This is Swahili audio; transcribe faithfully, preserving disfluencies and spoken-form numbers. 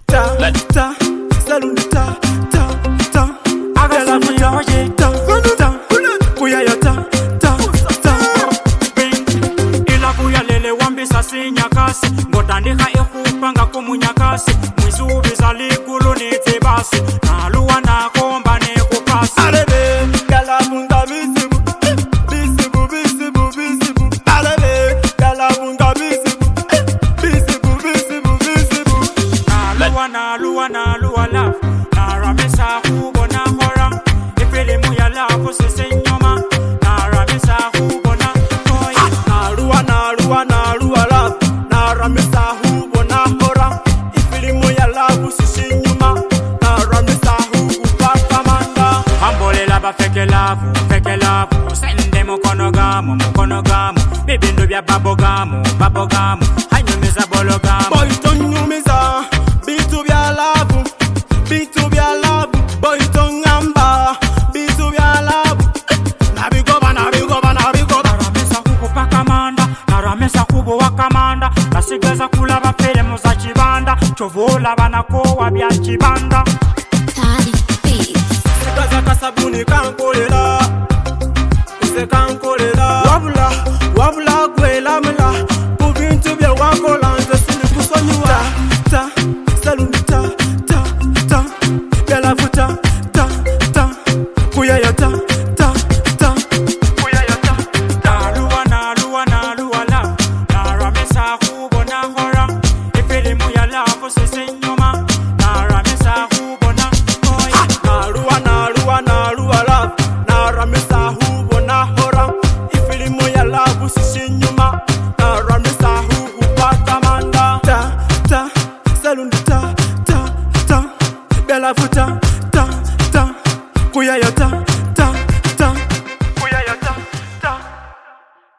ta ta salon ta ta ta agala futa ta ta kuya ya ta ta ta ila kuya lele wambisa sinyakasi ngotandika ekupanga kumunyakasi mwizubiza likulu nite basi naluwa nakomba nekupasi alebe gala bunga bisibu bisibu bisibu bisibu alebe gala bunga bisibu bisibu bisibu bisibu naluwa naluwa naluwa la naramesa kubona hora ifilimu ya lafu sisenyoma naramesa kubona toya naluwa naluwa naluwa la naramesa kubona hora ifilimu ya lafu sisenyoma naramesa kubaka manda ambolela bafeke lafu feke lafu sende mukono gamu mukono gamu bibindu bya babogamu babogamu hanyumiza bologamu boy tonyumiza bitu bya lafu bitu bya lafu boy tongamba bitu bya lafu nabigoba nabigoba nabigoba naramesa kubaka manda naramesa kubo wakamanda nasigeza kula bafere muza kibanda chovula banakowa bya kibanda Tali Beats. sikaza kasabuni kankolela ise kankolela wabula wabula kwela mla kubintu bya wakola nze sili kusonywa ta salon ta ta ta gala futa ta ta kuya ya ta ta ta kuya ya ta naluwa naluwa naluwa la naramesa kubona hora ifilimu ya lafu sisenyoma naramesa kubona toya naluwa naluwa naluwa la naramesa kubona hora ifilimu ya lafu sisenyoma naramesa kubaka manda ta ta salon ta ta ta gala futa ta ta kuya ya ta